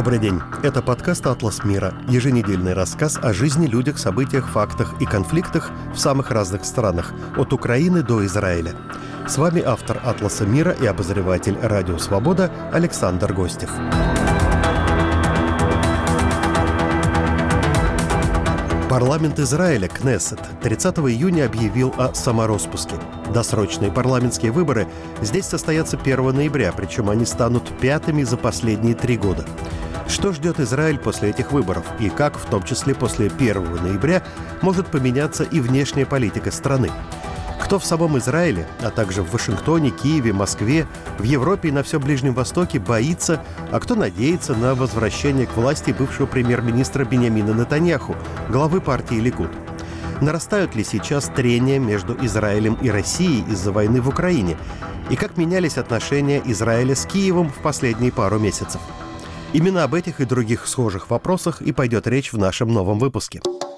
Добрый день. Это подкаст «Атлас мира». Еженедельный рассказ о жизни, людях, событиях, фактах и конфликтах в самых разных странах, от Украины до Израиля. С вами автор «Атласа мира» и обозреватель «Радио Свобода» Александр Гостев. Парламент Израиля, Кнессет, 30 июня объявил о самороспуске. Досрочные парламентские выборы здесь состоятся 1 ноября, причем они станут 5-ми за последние 3 года. Что ждет Израиль после этих выборов и как, в том числе после 1 ноября, может поменяться и внешняя политика страны? Кто в самом Израиле, а также в Вашингтоне, Киеве, Москве, в Европе и на всем Ближнем Востоке боится, а кто надеется на возвращение к власти бывшего премьер-министра Биньямина Нетаньяху, главы партии Ликуд? Нарастают ли сейчас трения между Израилем и Россией из-за войны в Украине? И как менялись отношения Израиля с Киевом в последние пару месяцев? Именно об этих и других схожих вопросах и пойдет речь в нашем новом выпуске.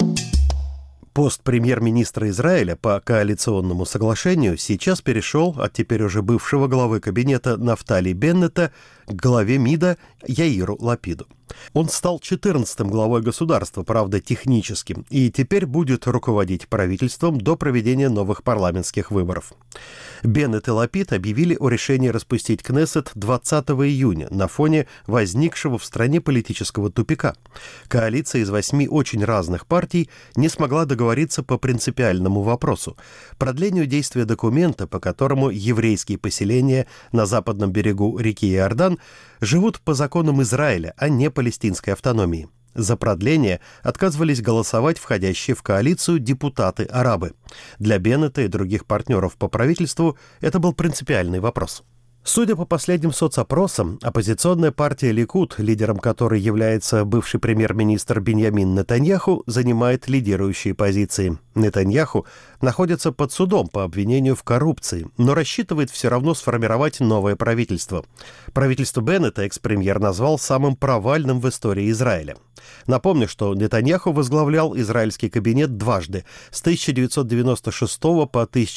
Пост премьер-министра Израиля по коалиционному соглашению сейчас перешел от теперь уже бывшего главы кабинета Нафтали Беннета к главе МИДа Яиру Лапиду. Он стал 14-м главой государства, правда, техническим, и теперь будет руководить правительством до проведения новых парламентских выборов. Беннет и Лапид объявили о решении распустить Кнессет 20 июня на фоне возникшего в стране политического тупика. Коалиция из 8 очень разных партий не смогла договориться по принципиальному вопросу – продлению действия документа, по которому еврейские поселения на западном берегу реки Иордан живут по законам Израиля, а не палестинской автономии. За продление отказывались голосовать входящие в коалицию депутаты-арабы. Для Беннета и других партнеров по правительству это был принципиальный вопрос. Судя по последним соцопросам, оппозиционная партия Ликуд, лидером которой является бывший премьер-министр Биньямин Нетаньяху, занимает лидирующие позиции. Нетаньяху находится под судом по обвинению в коррупции, но рассчитывает все равно сформировать новое правительство. Правительство Беннета экс-премьер назвал самым провальным в истории Израиля. Напомню, что Нетаньяху возглавлял израильский кабинет дважды – с 1996 по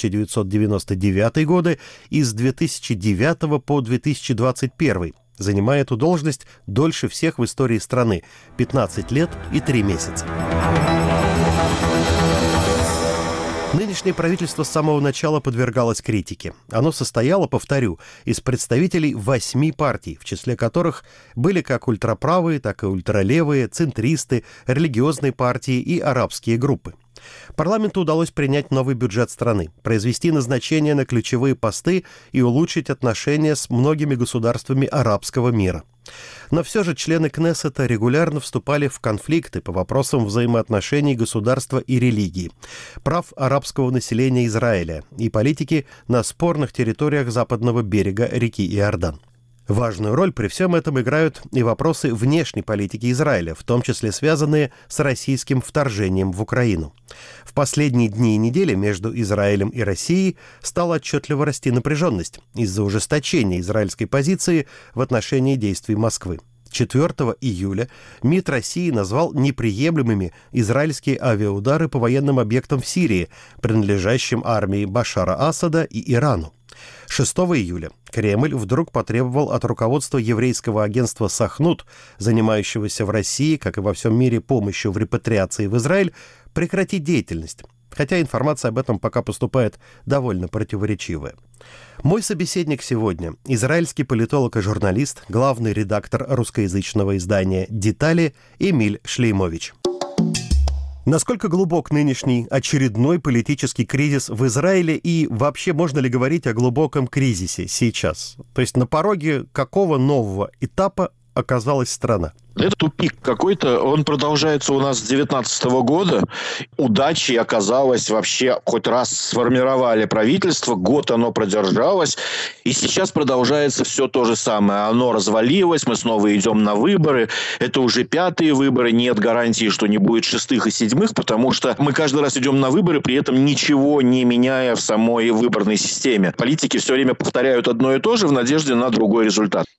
1999 годы и с 2009 по 2021, занимая эту должность дольше всех в истории страны – 15 лет и 3 месяца. Нынешнее правительство с самого начала подвергалось критике. Оно состояло, повторю, из представителей 8 партий, в числе которых были как ультраправые, так и ультралевые, центристы, религиозные партии и арабские группы. Парламенту удалось принять новый бюджет страны, произвести назначения на ключевые посты и улучшить отношения с многими государствами арабского мира. Но все же члены Кнессета регулярно вступали в конфликты по вопросам взаимоотношений государства и религии, прав арабского населения Израиля и политики на спорных территориях западного берега реки Иордан. Важную роль при всем этом играют и вопросы внешней политики Израиля, в том числе связанные с российским вторжением в Украину. В последние дни и недели между Израилем и Россией стала отчетливо расти напряженность из-за ужесточения израильской позиции в отношении действий Москвы. 4 июля МИД России назвал неприемлемыми израильские авиаудары по военным объектам в Сирии, принадлежащим армии Башара Асада и Ирану. 6 июля Кремль вдруг потребовал от руководства еврейского агентства «Сахнут», занимающегося в России, как и во всем мире, помощью в репатриации в Израиль, прекратить деятельность. Хотя информация об этом пока поступает довольно противоречивая. Мой собеседник сегодня – израильский политолог и журналист, главный редактор русскоязычного издания «Детали» Эмиль Шлеймович. Насколько глубок нынешний очередной политический кризис в Израиле и вообще можно ли говорить о глубоком кризисе сейчас? То есть на пороге какого нового этапа оказалась страна? Это тупик какой-то, он продолжается у нас с 2019 года. Удачей оказалось вообще, хоть раз сформировали правительство, год оно продержалось, и сейчас продолжается все то же самое. Оно развалилось, мы снова идем на выборы, это уже 5-е выборы, нет гарантии, что не будет 6-х и 7-х, потому что мы каждый раз идем на выборы, при этом ничего не меняя в самой выборной системе. Политики все время повторяют одно и то же в надежде на другой результат.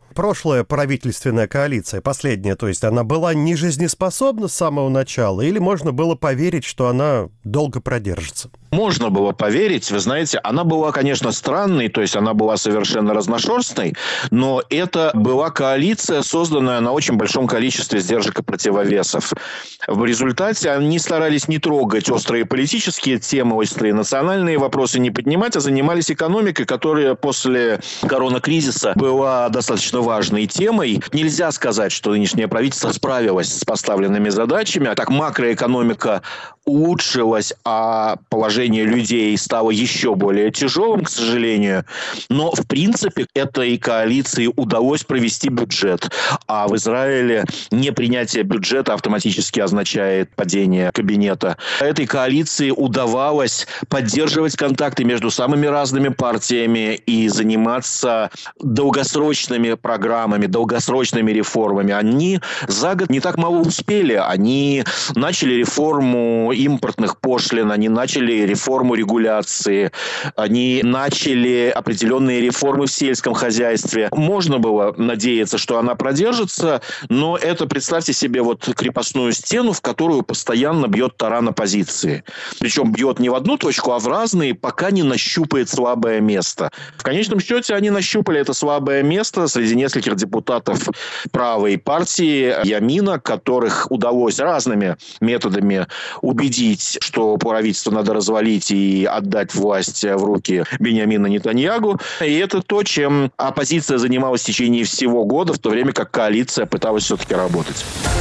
прошлая правительственная коалиция, последняя, то есть она была нежизнеспособна с самого начала, или можно было поверить, что она долго продержится? Можно было поверить. Вы знаете, она была, конечно, странной, то есть она была совершенно разношерстной, но это была коалиция, созданная на очень большом количестве сдержек и противовесов. В результате они старались не трогать острые политические темы, острые национальные вопросы не поднимать, а занимались экономикой, которая после коронакризиса была достаточно важной темой. Нельзя сказать, что нынешнее правительство справилось с поставленными задачами, а так макроэкономика улучшилась, а положение людей стало еще более тяжелым, к сожалению. Но, в принципе, этой коалиции удалось провести бюджет. А в Израиле непринятие бюджета автоматически означает падение кабинета. Этой коалиции удавалось поддерживать контакты между самыми разными партиями и заниматься долгосрочными программами, долгосрочными реформами. Они за год не так мало успели. Они начали реформу импортных пошлин, они начали реформу регуляции, они начали определенные реформы в сельском хозяйстве. Можно было надеяться, что она продержится, но это, представьте себе, вот крепостную стену, в которую постоянно бьет таран оппозиции. Причем бьет не в одну точку, а в разные, пока не нащупает слабое место. В конечном счете они нащупали это слабое место среди нескольких депутатов правой партии Ямина, которых удалось разными методами убедить, что правительство надо развалить и отдать власть в руки Биньямина Нетаньяху. И это то, чем оппозиция занималась в течение всего года, в то время как коалиция пыталась все-таки работать.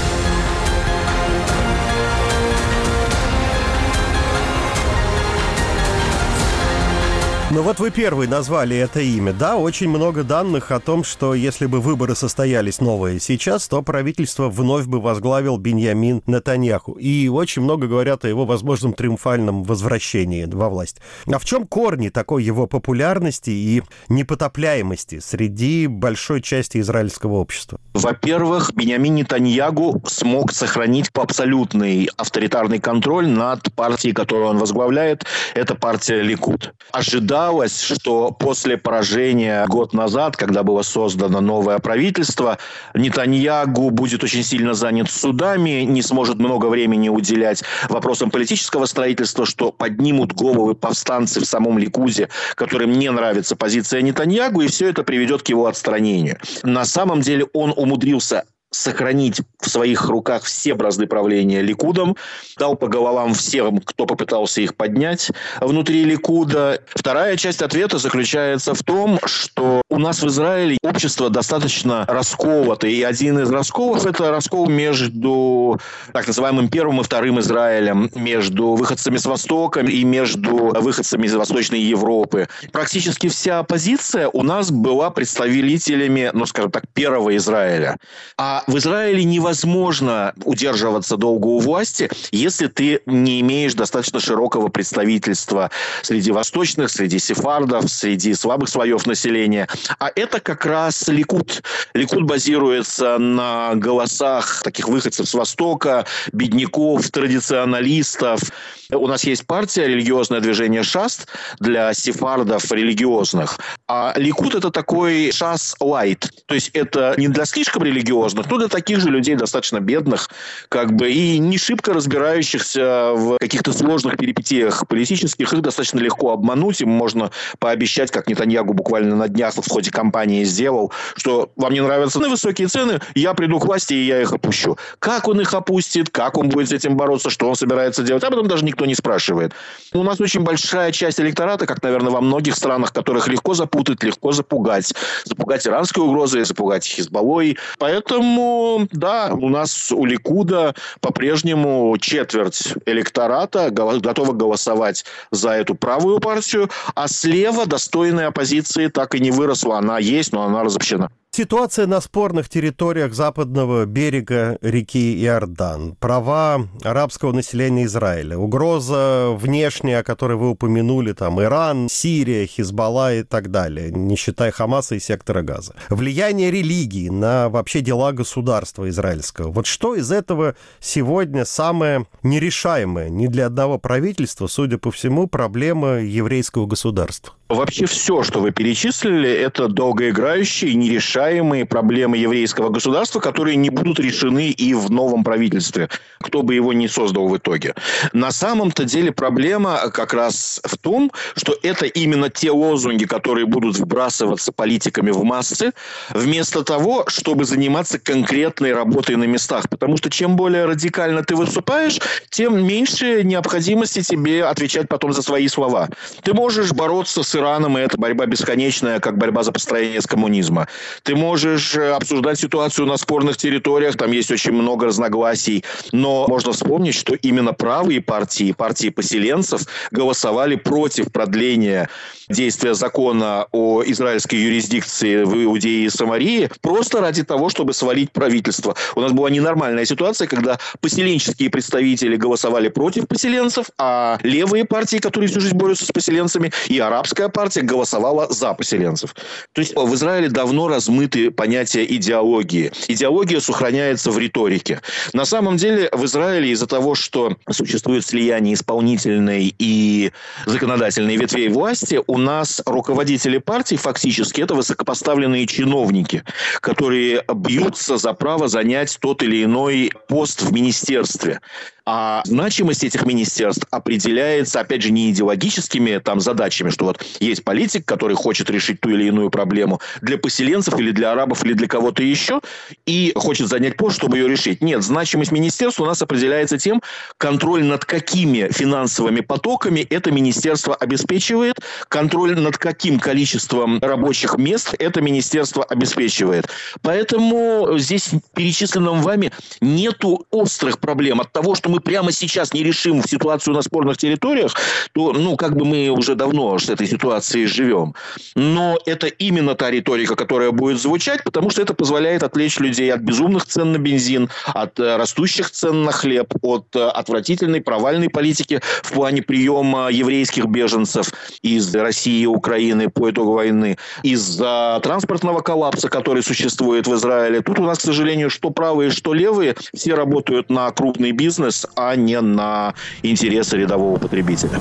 Ну вот вы первый назвали это имя. Да, очень много данных о том, что если бы выборы состоялись новые сейчас, то правительство вновь бы возглавил Биньямин Нетаньяху. И очень много говорят о его возможном триумфальном возвращении во власть. А в чем корни такой его популярности и непотопляемости среди большой части израильского общества? Во-первых, Биньямин Нетаньяху смог сохранить абсолютный авторитарный контроль над партией, которую он возглавляет. Это партия Ликуд. Ожидалось, что после поражения год назад, когда было создано новое правительство, Нетаньяху будет очень сильно занят судами, не сможет много времени уделять вопросам политического строительства, что поднимут головы повстанцы в самом Ликуде, которым не нравится позиция Нетаньяху, и все это приведет к его отстранению. На самом деле он умудрился сохранить в своих руках все бразды правления Ликудом, дал по головам всем, кто попытался их поднять внутри Ликуда. Вторая часть ответа заключается в том, что у нас в Израиле общество достаточно расколото, и один из расколов – это раскол между так называемым первым и вторым Израилем, между выходцами с Востока и между выходцами из Восточной Европы. Практически вся оппозиция у нас была представителями, ну, скажем так, первого Израиля. А в Израиле невозможно удерживаться долго у власти, если ты не имеешь достаточно широкого представительства среди восточных, среди сефардов, среди слабых слоев населения. А это как раз Ликуд. Ликуд базируется на голосах таких выходцев с Востока, бедняков, традиционалистов. У нас есть партия, религиозное движение ШАС для сефардов религиозных. А Ликуд – это такой ШАС-лайт. То есть это не для слишком религиозных, но для таких же людей, достаточно бедных, и не шибко разбирающихся в каких-то сложных перипетиях политических. Их достаточно легко обмануть. Им можно пообещать, как Нетаньяху буквально на днях в ходе кампании сделал, что вам не нравятся высокие цены, я приду к власти и я их опущу. Как он их опустит, как он будет с этим бороться, что он собирается делать, об этом даже никто не спрашивает. У нас очень большая часть электората, как, наверное, во многих странах, которых легко запутать, легко запугать. Запугать иранской угрозой, запугать Хизбаллой. Поэтому, да, у нас у Ликуда по-прежнему четверть электората готова голосовать за эту правую партию, а слева достойной оппозиции так и не выросла. Она есть, но она разобщена. Ситуация на спорных территориях западного берега реки Иордан, права арабского населения Израиля, угроза внешняя, о которой вы упомянули, там Иран, Сирия, Хизбалла и так далее, не считая Хамаса и сектора Газа. Влияние религии на вообще дела государства израильского. Вот что из этого сегодня самое нерешаемое ни для одного правительства, судя по всему, проблема еврейского государства? Вообще все, что вы перечислили, это долгоиграющие, нерешаемые нерешаемые проблемы еврейского государства, которые не будут решены и в новом правительстве, кто бы его ни создал в итоге. На самом-то деле проблема как раз в том, что это именно те лозунги, которые будут вбрасываться политиками в массы, вместо того, чтобы заниматься конкретной работой на местах. Потому что чем более радикально ты выступаешь, тем меньше необходимости тебе отвечать потом за свои слова. Ты можешь бороться с Ираном, и это борьба бесконечная, как борьба за построение с коммунизма. Ты можешь обсуждать ситуацию на спорных территориях, там есть очень много разногласий, но можно вспомнить, что именно правые партии поселенцев голосовали против продления действия закона о израильской юрисдикции в Иудее и Самарии просто ради того, чтобы свалить правительство. У нас была ненормальная ситуация, когда поселенческие представители голосовали против поселенцев, а левые партии, которые всю жизнь борются с поселенцами, и арабская партия голосовала за поселенцев. То есть в Израиле давно размыты понятия идеологии. Идеология сохраняется в риторике. На самом деле в Израиле из-за того, что существует слияние исполнительной и законодательной ветвей власти, у нас руководители партий фактически это высокопоставленные чиновники, которые бьются за право занять тот или иной пост в министерстве. А значимость этих министерств определяется, опять же, не идеологическими там задачами, что вот есть политик, который хочет решить ту или иную проблему для поселенцев или для арабов или для кого-то еще, и хочет занять пост, чтобы ее решить. Нет, значимость министерств у нас определяется тем, контроль над какими финансовыми потоками это министерство обеспечивает, контроль над каким количеством рабочих мест это министерство обеспечивает. Поэтому здесь перечисленном вами нету острых проблем. От того, что мы прямо сейчас не решим ситуацию на спорных территориях, то, как бы мы уже давно с этой ситуацией живем. Но это именно та риторика, которая будет звучать, потому что это позволяет отвлечь людей от безумных цен на бензин, от растущих цен на хлеб, от отвратительной провальной политики в плане приема еврейских беженцев из России и Украины по итогу войны, из-за транспортного коллапса, который существует в Израиле. Тут у нас, к сожалению, что правые, что левые, все работают на крупный бизнес, а не на интересы рядового потребителя.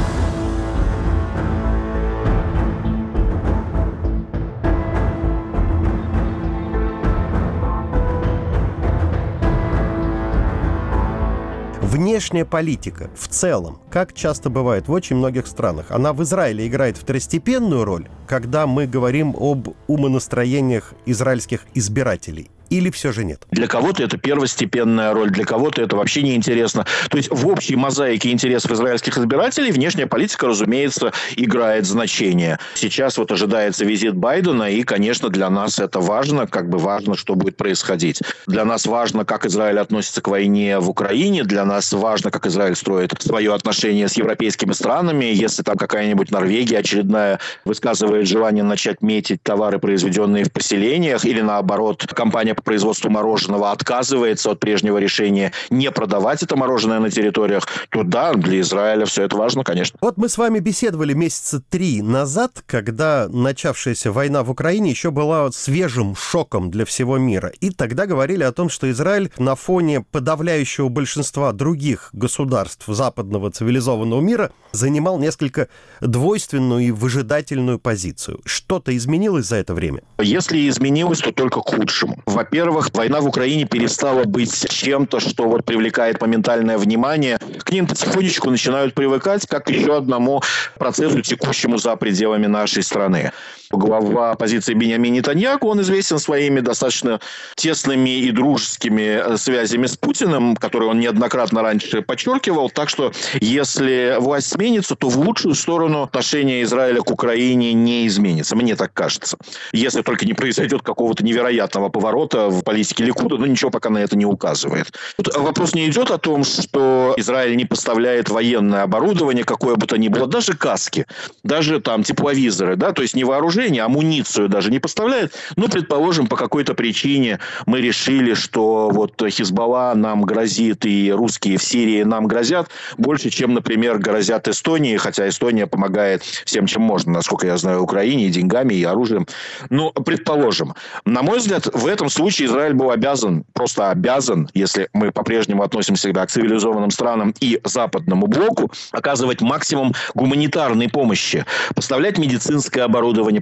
Внешняя политика в целом, как часто бывает в очень многих странах, она в Израиле играет второстепенную роль, когда мы говорим об умонастроениях израильских избирателей. Или все же нет? Для кого-то это первостепенная роль, для кого-то это вообще неинтересно. То есть в общей мозаике интересов израильских избирателей внешняя политика, разумеется, играет значение. Сейчас вот ожидается визит Байдена, и, конечно, для нас это важно, важно, что будет происходить. Для нас важно, как Израиль относится к войне в Украине, для нас важно, как Израиль строит свое отношение с европейскими странами. Если там какая-нибудь Норвегия очередная высказывает желание начать метить товары, произведенные в поселениях, или наоборот, компания по производству мороженого отказывается от прежнего решения не продавать это мороженое на территориях, то да, для Израиля все это важно, конечно. Вот мы с вами беседовали месяца 3 назад, когда начавшаяся война в Украине еще была свежим шоком для всего мира. И тогда говорили о том, что Израиль на фоне подавляющего большинства других государств западного цивилизованного мира занимал несколько двойственную и выжидательную позицию. Что-то изменилось за это время? Если изменилось, то только к худшему. Во-первых, война в Украине перестала быть чем-то, что привлекает моментальное внимание. К ним потихонечку начинают привыкать, как к еще одному процессу, текущему за пределами нашей страны. Глава оппозиции Биньямин Нетаньяху, он известен своими достаточно тесными и дружескими связями с Путиным, которые он неоднократно раньше подчеркивал. Так что, если власть сменится, то в лучшую сторону отношение Израиля к Украине не изменится. Мне так кажется. Если только не произойдет какого-то невероятного поворота в политике Ликуда, но ничего пока на это не указывает. Тут вопрос не идет о том, что Израиль не поставляет военное оборудование, какое бы то ни было, даже каски, даже тепловизоры, то есть не вооружение, амуницию даже не поставляет. Но, предположим, по какой-то причине мы решили, что Хизбалла нам грозит и русские в Сирии нам грозят больше, чем, например, грозят Эстонии, хотя Эстония помогает всем, чем можно, насколько я знаю, Украине, и деньгами, и оружием. Но, предположим, на мой взгляд, в этом случае Израиль был просто обязан, если мы по-прежнему относим себя к цивилизованным странам и западному блоку, оказывать максимум гуманитарной помощи, поставлять медицинское оборудование,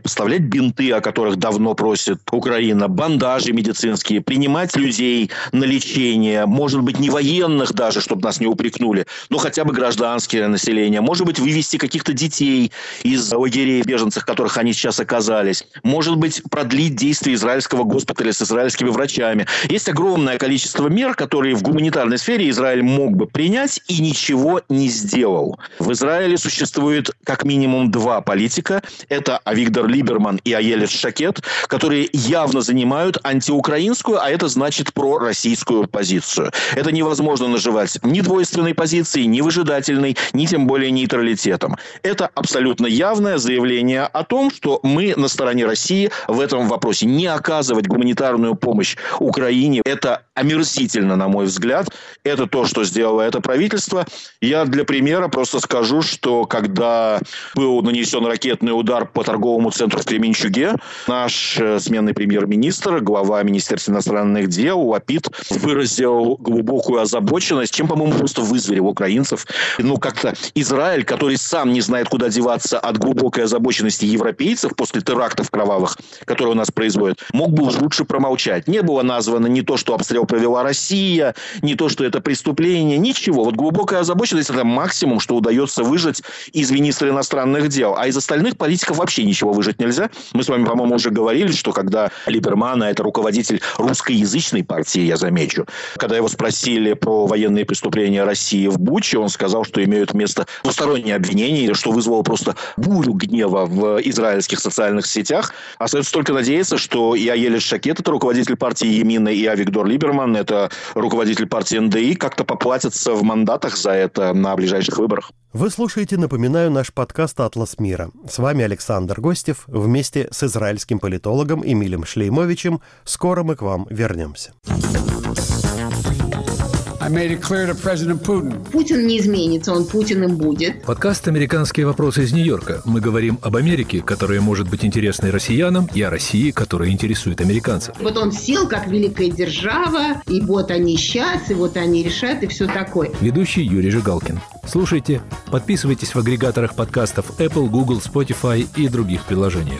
поставлять бинты, о которых давно просит Украина, бандажи медицинские, принимать людей на лечение, может быть, не военных даже, чтобы нас не упрекнули, но хотя бы гражданское население, может быть, вывести каких-то детей из лагерей беженцев, в которых они сейчас оказались, может быть, продлить действие израильского госпиталя с израильскими врачами. Есть огромное количество мер, которые в гуманитарной сфере Израиль мог бы принять и ничего не сделал. В Израиле существует как минимум два политика. Это Авигдор Либерман и Аелет Шакед, которые явно занимают антиукраинскую, а это значит пророссийскую позицию. Это невозможно наживать ни двойственной позицией, ни выжидательной, ни тем более нейтралитетом. Это абсолютно явное заявление о том, что мы на стороне России в этом вопросе. Не оказывать гуманитарную помощь Украине – это омерзительно, на мой взгляд. Это то, что сделало это правительство. Я для примера просто скажу, что когда был нанесен ракетный удар по торговому центру в Кременчуге, наш сменный премьер-министр, глава Министерства иностранных дел Лапид выразил глубокую озабоченность, чем, по-моему, просто вызверил украинцев. Как-то Израиль, который сам не знает, куда деваться от глубокой озабоченности европейцев после терактов кровавых, которые у нас производят, мог бы уж лучше промолчать. Не было названо не то, что обстрел провела Россия, не то, что это преступление, ничего. Вот глубокая озабоченность – это максимум, что удается выжать из министра иностранных дел. А из остальных политиков вообще ничего выжать нельзя. Мы с вами, по-моему, уже говорили, что когда Либерман, а это руководитель русскоязычной партии, я замечу, когда его спросили про военные преступления России в Буче, он сказал, что имеют место двусторонние обвинения, что вызвало просто бурю гнева в израильских социальных сетях. Остается только надеяться, что и Аелет Шакед, это руководитель партии Ямина, и Авигдор Либерман, это руководитель партии НДИ, как-то поплатятся в мандатах за это на ближайших выборах. Вы слушаете, напоминаю, наш подкаст «Атлас мира». С вами Александр Гостев вместе с израильским политологом Эмилем Шлеймовичем. Скоро мы к вам вернемся. Путин не изменится, он Путиным будет. Подкаст «Американские вопросы» из Нью-Йорка. Мы говорим об Америке, которая может быть интересной россиянам, и о России, которая интересует американцев. Вот он сел как великая держава, и вот они сейчас, и вот они решат, и все такое. Ведущий Юрий Жигалкин. Слушайте, подписывайтесь в агрегаторах подкастов Apple, Google, Spotify и других приложениях.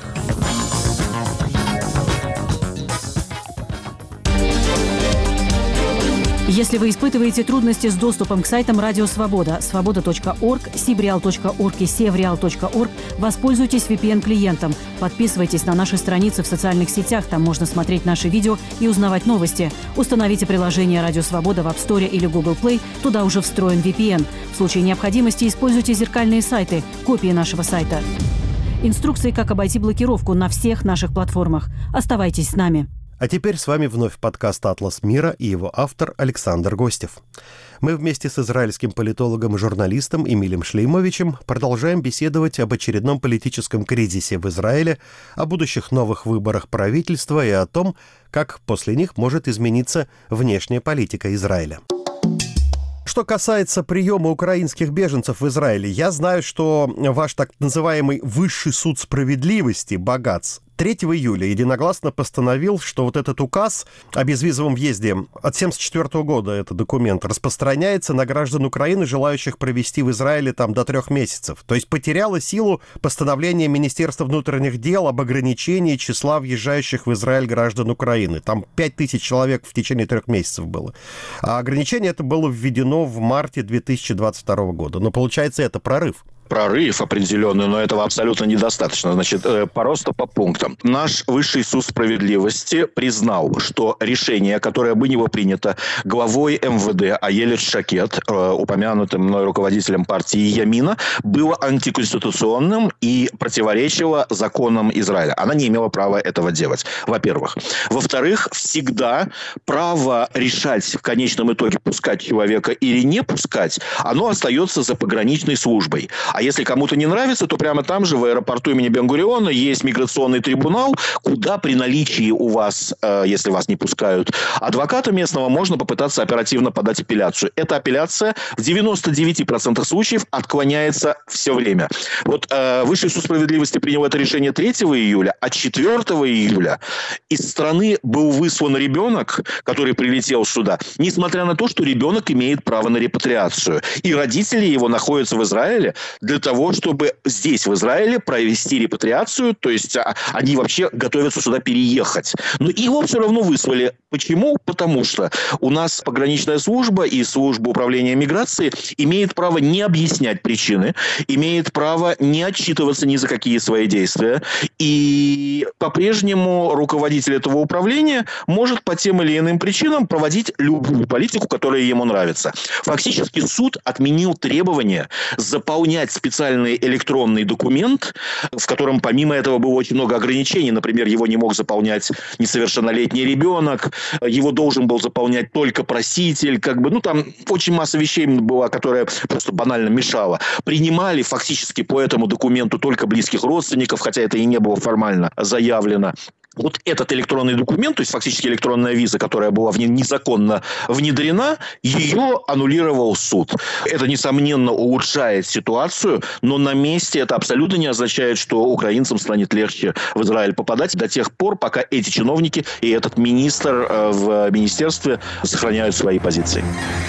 Если вы испытываете трудности с доступом к сайтам Радио Свобода, свобода.орг, sibreal.org и sevreal.org, воспользуйтесь VPN-клиентом. Подписывайтесь на наши страницы в социальных сетях, там можно смотреть наши видео и узнавать новости. Установите приложение Радио Свобода в App Store или Google Play, туда уже встроен VPN. В случае необходимости используйте зеркальные сайты, копии нашего сайта. Инструкции, как обойти блокировку на всех наших платформах. Оставайтесь с нами. А теперь с вами вновь подкаст «Атлас мира» и его автор Александр Гостев. Мы вместе с израильским политологом и журналистом Эмилем Шлеймовичем продолжаем беседовать об очередном политическом кризисе в Израиле, о будущих новых выборах правительства и о том, как после них может измениться внешняя политика Израиля. Что касается приема украинских беженцев в Израиле, я знаю, что ваш так называемый Высший суд справедливости, Багац, 3 июля единогласно постановил, что вот этот указ о безвизовом въезде от 1974 года, этот документ, распространяется на граждан Украины, желающих провести в Израиле там до 3 месяцев. То есть потеряло силу постановление Министерства внутренних дел об ограничении числа въезжающих в Израиль граждан Украины. Там 5000 человек в течение 3 месяцев было. А ограничение это было введено в марте 2022 года. Но получается, это прорыв. Прорыв определенный, но этого абсолютно недостаточно. Значит, просто по пунктам. Наш Высший суд справедливости признал, что решение, которое бы не было принято главой МВД Аелет Шакед, упомянутым мной руководителем партии Ямина, было антиконституционным и противоречило законам Израиля. Она не имела права этого делать, во-первых. Во-вторых, всегда право решать в конечном итоге, пускать человека или не пускать, оно остается за пограничной службой. А если кому-то не нравится, то прямо там же, в аэропорту имени Бен-Гуриона, есть миграционный трибунал, куда при наличии у вас, если вас не пускают, адвоката местного, можно попытаться оперативно подать апелляцию. Эта апелляция в 99% случаев отклоняется все время. Вот Высший суд справедливости принял это решение 3 июля, а 4 июля из страны был выслан ребенок, который прилетел сюда, несмотря на то, что ребенок имеет право на репатриацию. И родители его находятся в Израиле. для того, чтобы здесь, в Израиле, провести репатриацию, то есть они вообще готовятся сюда переехать. Но его все равно выслали. Почему? Потому что у нас пограничная служба и служба управления миграцией имеет право не объяснять причины, имеет право не отчитываться ни за какие свои действия. И по-прежнему руководитель этого управления может по тем или иным причинам проводить любую политику, которая ему нравится. Фактически суд отменил требование заполнять специальный электронный документ, в котором помимо этого было очень много ограничений. Например, его не мог заполнять несовершеннолетний ребенок, его должен был заполнять только проситель. Там очень масса вещей была, которая просто банально мешала. Принимали фактически по этому документу только близких родственников, хотя это и не было формально заявлено. Вот этот электронный документ, то есть фактически электронная виза, которая была незаконно внедрена, ее аннулировал суд. Это, несомненно, улучшает ситуацию, но на месте это абсолютно не означает, что украинцам станет легче в Израиль попадать до тех пор, пока эти чиновники и этот министр в министерстве сохраняют свои позиции.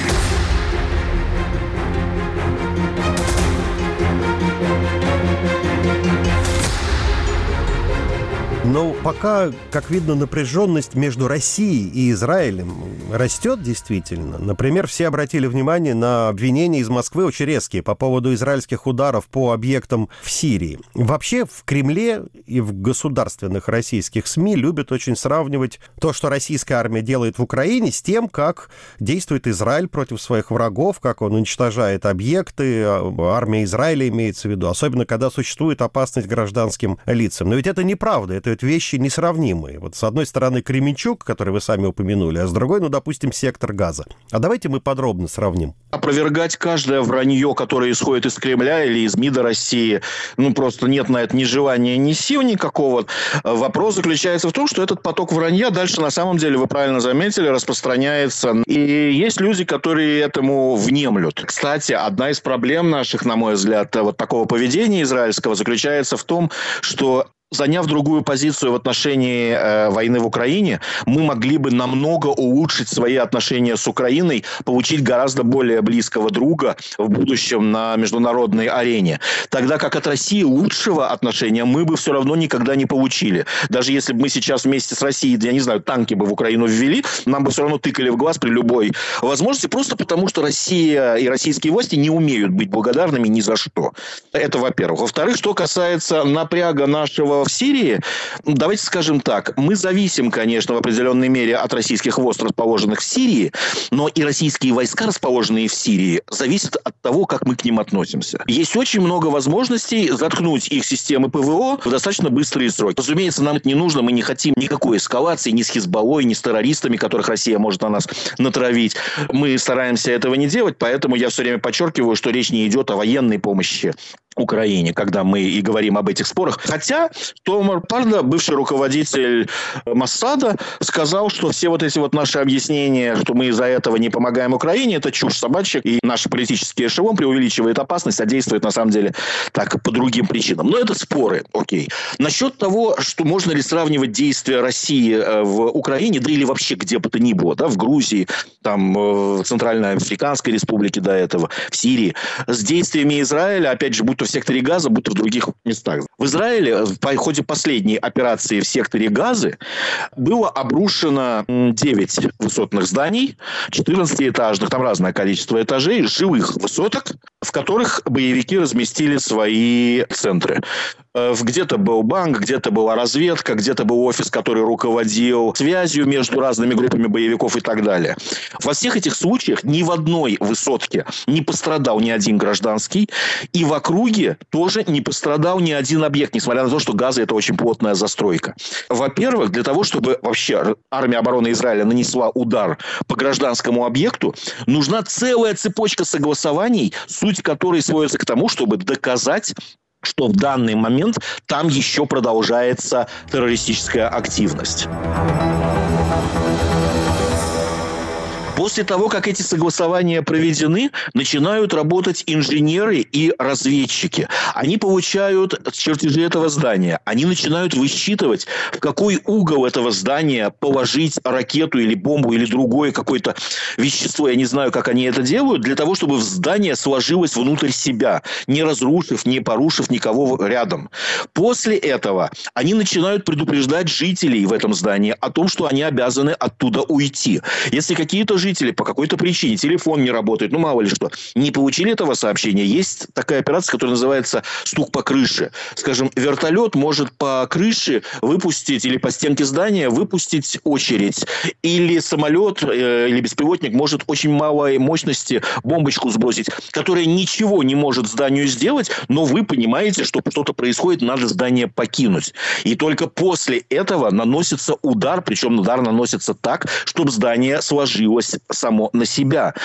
Но пока, как видно, напряженность между Россией и Израилем растет действительно. Например, все обратили внимание на обвинения из Москвы очень резкие по поводу израильских ударов по объектам в Сирии. Вообще в Кремле и в государственных российских СМИ любят очень сравнивать то, что российская армия делает в Украине, с тем, как действует Израиль против своих врагов, как он уничтожает объекты, армия Израиля имеется в виду, особенно когда существует опасность гражданским лицам. Но ведь это неправда, это вещи несравнимые. Вот с одной стороны Кременчуг, который вы сами упомянули, а с другой, допустим, сектор Газа. А давайте мы подробно сравним. Опровергать каждое вранье, которое исходит из Кремля или из МИДа России, просто нет на это ни желания, ни сил никакого. Вопрос заключается в том, что этот поток вранья дальше, на самом деле, вы правильно заметили, распространяется. И есть люди, которые этому внемлют. Кстати, одна из проблем наших, на мой взгляд, вот такого поведения израильского заключается в том, что заняв другую позицию в отношении войны в Украине, мы могли бы намного улучшить свои отношения с Украиной, получить гораздо более близкого друга в будущем на международной арене. Тогда как от России лучшего отношения мы бы все равно никогда не получили. Даже если бы мы сейчас вместе с Россией, танки бы в Украину ввели, нам бы все равно тыкали в глаз при любой возможности, просто потому что Россия и российские власти не умеют быть благодарными ни за что. Это во-первых. Во-вторых, что касается напряга нашего в Сирии, давайте скажем так, мы зависим, конечно, в определенной мере от российских войск, расположенных в Сирии, но и российские войска, расположенные в Сирии, зависят от того, как мы к ним относимся. Есть очень много возможностей заткнуть их системы ПВО в достаточно быстрые сроки. Разумеется, нам это не нужно, мы не хотим никакой эскалации ни с Хизбаллой, ни с террористами, которых Россия может на нас натравить. Мы стараемся этого не делать, поэтому я все время подчеркиваю, что речь не идет о военной помощи Украине, когда мы и говорим об этих спорах. Хотя Томар Парда, бывший руководитель Моссада, сказал, что все вот эти наши объяснения, что мы из-за этого не помогаем Украине, это чушь собачья, и наш политический эшелон преувеличивает опасность, а действует на самом деле так по другим причинам. Но это споры, окей. Насчет того, что можно ли сравнивать действия России в Украине, да или вообще где бы то ни было, в Грузии, в Центральноафриканской республике до этого, в Сирии, с действиями Израиля, опять же, будь в секторе Газа, будто в других местах. В Израиле в ходе последней операции в секторе Газы было обрушено 9 высотных зданий, 14-этажных, там разное количество этажей, жилых высоток, в которых боевики разместили свои центры. Где-то был банк, где-то была разведка, где-то был офис, который руководил связью между разными группами боевиков и так далее. Во всех этих случаях ни в одной высотке не пострадал ни один гражданский, и в округе тоже не пострадал ни один объект, несмотря на то, что Газа – это очень плотная застройка. Во-первых, для того, чтобы вообще армия обороны Израиля нанесла удар по гражданскому объекту, нужна целая цепочка согласований, суть которой сводится к тому, чтобы доказать, что в данный момент там еще продолжается террористическая активность. После того, как эти согласования проведены, начинают работать инженеры и разведчики. Они получают чертежи этого здания. Они начинают высчитывать, в какой угол этого здания положить ракету или бомбу или другое какое-то вещество. Я не знаю, как они это делают, для того, чтобы здание сложилось внутрь себя, не разрушив, не порушив никого рядом. После этого они начинают предупреждать жителей в этом здании о том, что они обязаны оттуда уйти. Если какие-то жители по какой-то причине, телефон не работает, ну мало ли что, не получили этого сообщения, есть такая операция, которая называется «стук по крыше». Скажем, вертолет может по крыше выпустить или по стенке здания выпустить очередь. Или самолет или беспилотник может очень малой мощности бомбочку сбросить, которая ничего не может зданию сделать, но вы понимаете, что что-то происходит, надо здание покинуть. И только после этого наносится удар, причем удар наносится так, чтобы здание сложилось само на себя.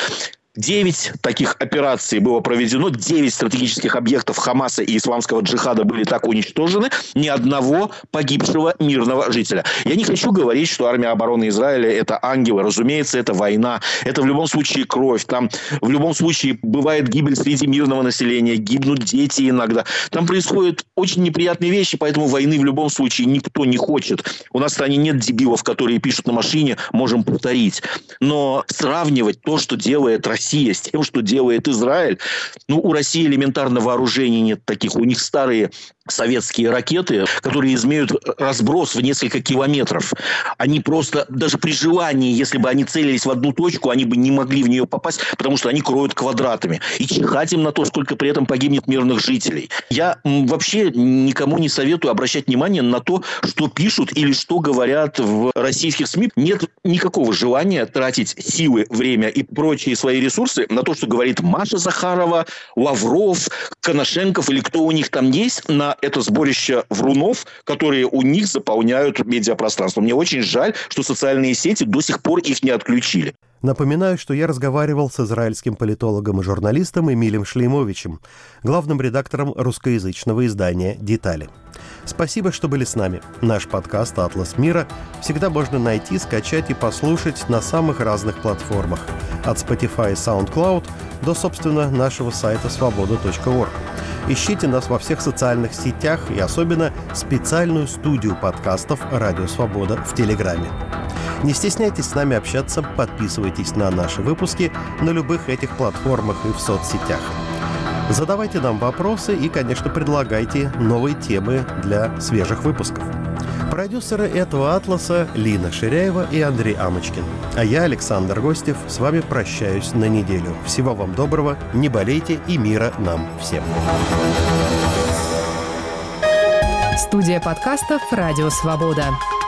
9 таких операций было проведено, 9 стратегических объектов Хамаса и исламского джихада были так уничтожены, ни одного погибшего мирного жителя. Я не хочу говорить, что армия обороны Израиля – это ангелы. Разумеется, это война. Это в любом случае кровь. Там в любом случае бывает гибель среди мирного населения, гибнут дети иногда. Там происходят очень неприятные вещи, поэтому войны в любом случае никто не хочет. У нас в стране нет дебилов, которые пишут на машине, можем повторить. Но сравнивать то, что делает Россия, с тем, что делает Израиль. Ну, у России элементарно вооружений нет таких. У них старые советские ракеты, которые имеют разброс в несколько километров. Они просто, даже при желании, если бы они целились в одну точку, они бы не могли в нее попасть, потому что они кроют квадратами. И чихать им на то, сколько при этом погибнет мирных жителей. Я вообще никому не советую обращать внимание на то, что пишут или что говорят в российских СМИ. Нет никакого желания тратить силы, время и прочие свои ресурсы на то, что говорит Маша Захарова, Лавров, Коношенков или кто у них там есть, на это сборище врунов, которые у них заполняют медиапространство. Мне очень жаль, что социальные сети до сих пор их не отключили. Напоминаю, что я разговаривал с израильским политологом и журналистом Эмилем Шлеймовичем, главным редактором русскоязычного издания «Детали». Спасибо, что были с нами. Наш подкаст «Атлас мира» всегда можно найти, скачать и послушать на самых разных платформах. От Spotify и SoundCloud до, собственно, нашего сайта svoboda.org. Ищите нас во всех социальных сетях и особенно специальную студию подкастов «Радио Свобода» в Телеграме. Не стесняйтесь с нами общаться, подписывайтесь на наши выпуски на любых этих платформах и в соцсетях. Задавайте нам вопросы и, конечно, предлагайте новые темы для свежих выпусков. Продюсеры этого «Атласа» Лина Ширяева и Андрей Амочкин. А я, Александр Гостев, с вами прощаюсь на неделю. Всего вам доброго, не болейте и мира нам всем. Студия подкастов «Радио Свобода».